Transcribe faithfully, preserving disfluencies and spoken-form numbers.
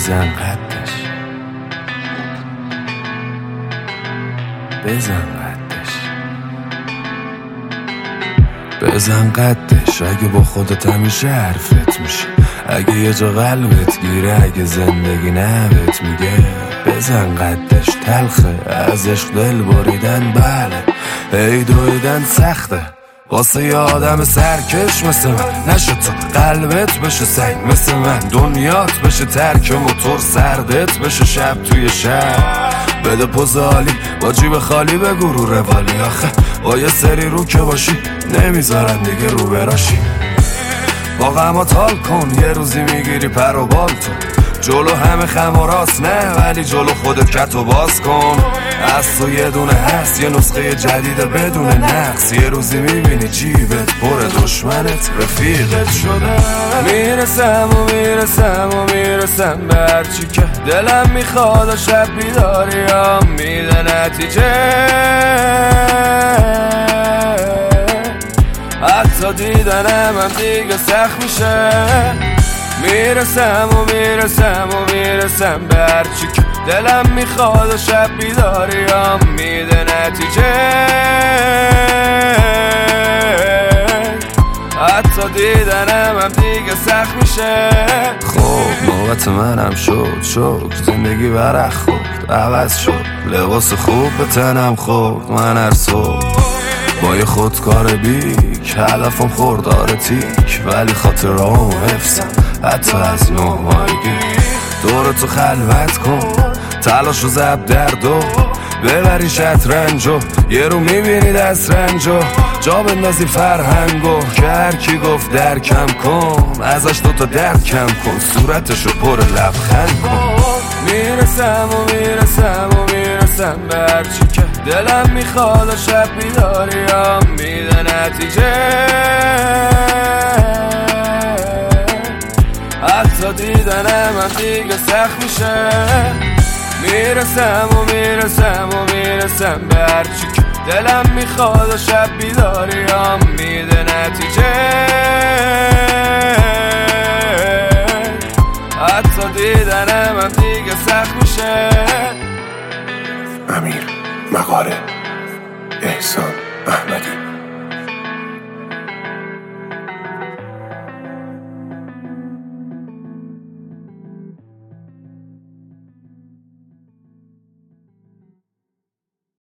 بزن قدش، بزن قدش، بزن قدش. اگه با خودت همیشه حرفت میشه، اگه یه جا قلبت گیره، اگه زندگی نبت میگه بزن قدش. تلخه از عشق دل بریدن، بله ای دویدن سخته واسه یه آدم سرکش مثل من. نشد تو قلبت بشه سنگ مثل من، دنیات بشه ترک موتور، سردت بشه شب توی شب. بده پوز عالی با جیب خالی، بگو رو روالی. آخه با یه سری رو که باشی نمیذارن دیگه رو براشی. با غمات حال کن، یه روزی میگیری پر و بال تو. جلو همه خم و راست نه، ولی جلو خودت کت و باز کن. از تو یه دونه هست، یه نسخه جدید بدون نقص. یه روزی میبینی جیبت پر دشمنت رفیقت شده. میرسم و میرسم و میرسم به هرچی که دلم میخواد و شب بیداریم میده نتیجه. حتی دیدنم هم دیگه سخت میشه. میرسم و میرسم و میرسم به هرچی که دلم میخواد و شب بیداریم میده نتیجه. حتی دیدنم هم دیگه سخت میشه. خب نوبت منم شد، شد زندگی برق خورد، عوض شد لباس خوب به تنم خورد. من هر صبح با یه خودکار بیک، هدفم خوردار تیک، ولی خاطرامو حفظم حتی از نه ماهگی. دور تو خلوت کن، تلاش و زب دردو ببری شطرنجو. یه رو میبینی دست رنجو، جا بندازی فرهنگو. که هر کی گفت درکم کن، ازش دوتا درد کم کن، صورتشو پر لبخند کن. میرسم و میرسم و میرسم به هرچی که دلم میخواد و شب بیداریم میده نتیجه. حتی دیدنم هم دیگه سخت میشه. میرسم و میرسم و میرسم به هرچی که دلم میخواد و شب بیداریم میده نتیجه. حتی دیدنم هم دیگه سخت میشه. امیر مغاره، احسان